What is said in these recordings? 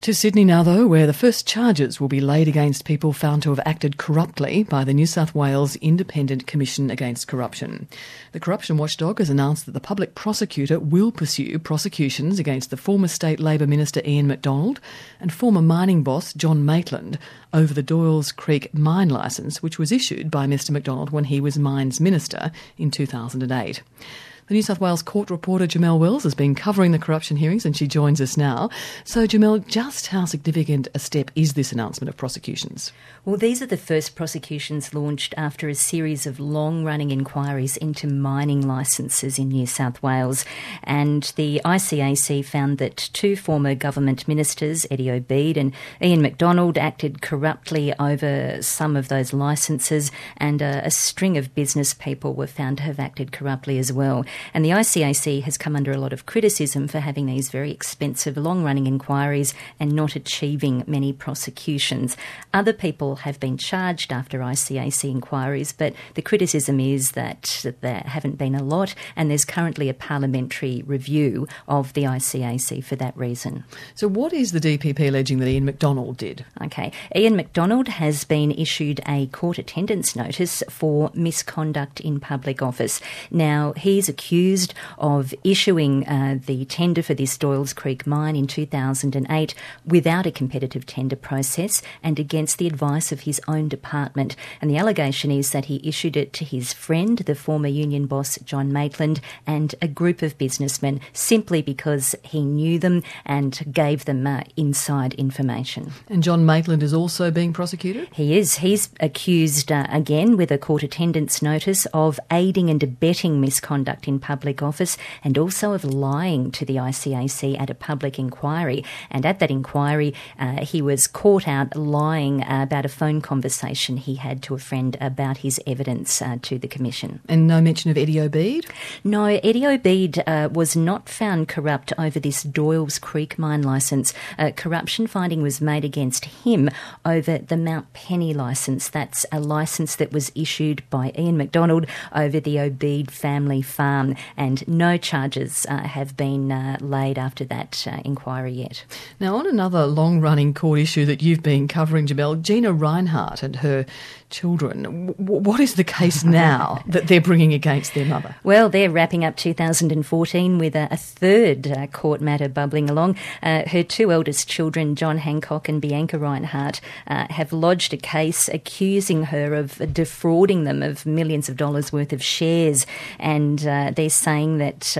To Sydney now, though, where the first charges will be laid against people found to have acted corruptly by the New South Wales Independent Commission Against Corruption. The corruption watchdog has announced that the public prosecutor will pursue prosecutions against the former State Labor Minister Ian McDonald and former mining boss John Maitland over the Doyles Creek mine licence, which was issued by Mr McDonald when he was Mines Minister in 2008. The New South Wales court reporter Jamelle Wells has been covering the corruption hearings and she joins us now. So Jamelle, just how significant a step is this announcement of prosecutions? Well, these are the first prosecutions launched after a series of long-running inquiries into mining licences in New South Wales. And the ICAC found that two former government ministers, Eddie Obeid and Ian McDonald, acted corruptly over some of those licences, and a string of business people were found to have acted corruptly as well. And the ICAC has come under a lot of criticism for having these very expensive, long-running inquiries and not achieving many prosecutions. Other people have been charged after ICAC inquiries, but the criticism is that there haven't been a lot, and there's currently a parliamentary review of the ICAC for that reason. So what is the DPP alleging that Ian McDonald did? Okay, Ian McDonald has been issued a court attendance notice for misconduct in public office. Now, he's accused of issuing the tender for this Doyles Creek mine in 2008 without a competitive tender process and against the advice of his own department. And the allegation is that he issued it to his friend, the former union boss John Maitland, and a group of businessmen simply because he knew them and gave them inside information. And John Maitland is also being prosecuted? He is. He's accused, again with a court attendance notice, of aiding and abetting misconduct in public office and also of lying to the ICAC at a public inquiry. And at that inquiry, he was caught out lying about a phone conversation he had to a friend about his evidence to the Commission. And no mention of Eddie Obeid? No, Eddie Obeid was not found corrupt over this Doyles Creek mine licence. Corruption finding was made against him over the Mount Penny licence. That's a licence that was issued by Ian McDonald over the Obeid family farm, and no charges have been laid after that inquiry yet. Now, on another long-running court issue that you've been covering, Jamelle, Gina Rinehart and her children, what is the case now that they're bringing against their mother? Well, they're wrapping up 2014 with a third court matter bubbling along. Her two eldest children, John Hancock and Bianca Rinehart, have lodged a case accusing her of defrauding them of millions of dollars worth of shares, and they're saying that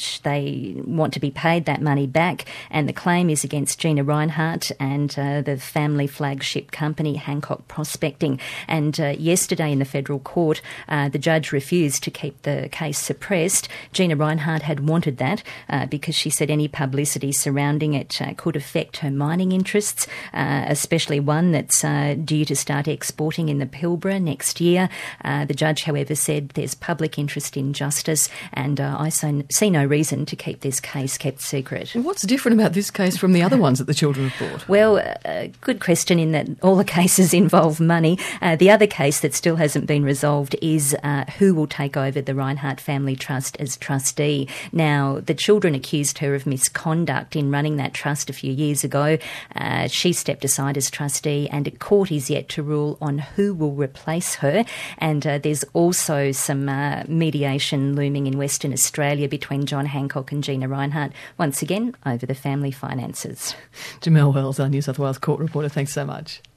they want to be paid that money back, and the claim is against Gina Rinehart and the family flagship company Hancock Prospecting. And yesterday in the federal court, the judge refused to keep the case suppressed. Gina Rinehart had wanted that because she said any publicity surrounding it could affect her mining interests, especially one that's due to start exporting in the Pilbara next year. The judge, however, said there's public interest in justice, and I see no reason to keep this case kept secret. What's different about this case from the other ones that the children have brought? Well, good question in that all the cases involve money. The other case that still hasn't been resolved is who will take over the Rinehart Family Trust as trustee. Now, the children accused her of misconduct in running that trust a few years ago. She stepped aside as trustee, and a court is yet to rule on who will replace her. And there's also some mediation looming in Western Australia between John Hancock and Gina Rinehart, once again over the family finances. Jamelle Wells, our New South Wales court reporter, thanks so much.